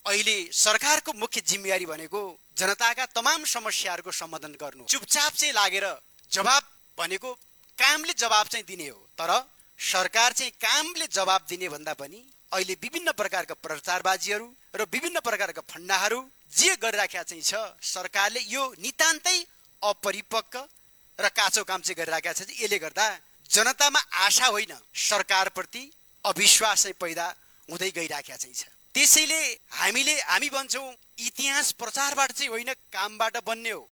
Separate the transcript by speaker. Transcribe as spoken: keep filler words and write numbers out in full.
Speaker 1: अहिले सरकारको मुख्य जिम्मेवारी भनेको जनताका तमाम समस्याहरूको समाधान गर्नु। चुपचाप चाहिँ लागेर जवाब भनेको कामले जवाब चाहिँ दिने हो, तर सरकार चाहिँ कामले जवाब दिने भन्दा पनि अहिले विभिन्न प्रकारका प्रचारबाजीहरू र विभिन्न प्रकारका फन्डाहरू जे गरिराखेका चाहिँ छ, सरकारले यो नितान्तै अपरिपक्व र काँचो काम चाहिँ गरिराखेका छ। यसले गर्दा जनतामा आशा होइन, सरकारप्रति अविश्वास चाहिँ पैदा हुँदै गइराखेका चाहिँ छ। त्यसैले हामीले हामी भन्छौँ इतिहास प्रचारबाट चाहिँ होइन, कामबाट बन्ने हो।